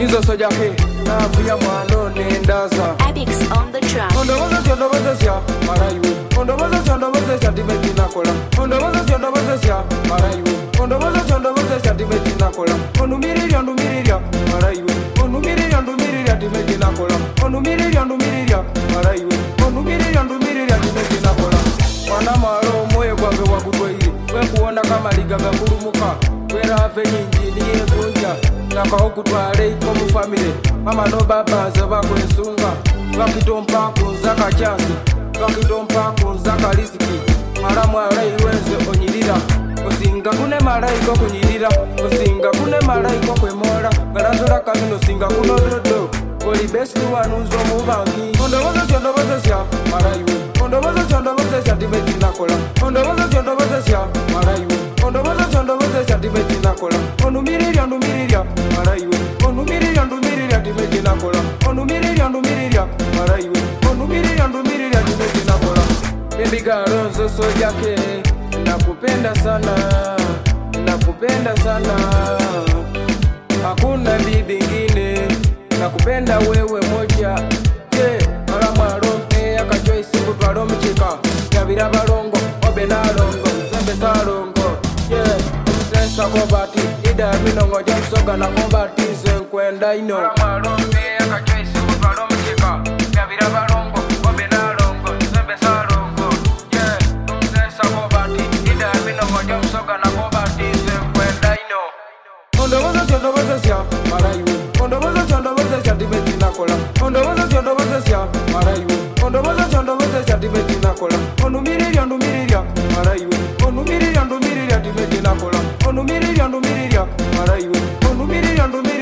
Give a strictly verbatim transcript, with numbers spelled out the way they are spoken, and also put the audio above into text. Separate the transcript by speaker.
Speaker 1: Nizo sojake na vya mwano nendaza
Speaker 2: Addicts on the track.
Speaker 1: Ondo waza chondo waza sia Marayu Ondo waza chondo waza sia Dimeti nakola Ondo waza chondo waza sia Marayu Ondo waza chondo waza sia Dimeti nakola Onu miriria ndu miriria Marayu Onu miriria ndu miriria Dimeti nakola Onu miriria ndu miriria Marayu Onu miriria ndu miriria Dimeti nakola Mwana maro moye kwage wakutwairi We kuona kama ligaga kurumuka Wera hafe nyingi niye kunja Naka okutwale iko mu family Mama no baba zeba kwesunga Wakitompa kunzaka chansi Wakitompa kunzaka risiki Mara mwara iwenze onyirira Osinga kune mara iko kunyirira Osinga kune mara iko kwemora Garanzora kamino singa kuno dodo Koli besti wanuzo mubangi Ondo waza chondo waza siya Mara iwe Ondo waza chondo waza siya Dimeti nakola Ondo waza chondo waza siya Mara iwe Ondo waza chondo waza siya Dimeti nakola Onu miriria ndu miriria Mara iwe Onu miriria ndu miriria Dimeti nakola Onu miriria ndu miriria Mara iwe Onu miriria ndu miriria Dimeti nakola Baby girl nzo sojake Nakupenda sana Nakupenda sana Hakuna bibi ngine Nakupenda wewe moja Yeah, mara marompe Akajoi siku twaro mchika Yavira barongo, obe na longo Zembe sa longo Yeah, sensa kobati Ida minongo jamsoga na kombati Zenkwenda ino Mara marompe Akajoi siku twaro mchika Yavira barongo, obe na longo Zembe sa longo Yeah, sensa kobati Ida minongo jamsoga na kombati Zenkwenda ino Ondo waza chondo waza siya Marayu Ondo waza chondo waza siya Dimeti nakola Ondo waza chondo waza siya Marayu Ondo waza chondo waza siya Dimeti nakola Onu miriria ndu miriria Marayu Onu miriria ndu miriria Dimeti nakola Onu miriria ndu miriria Marayu Onu miriria ndu miriria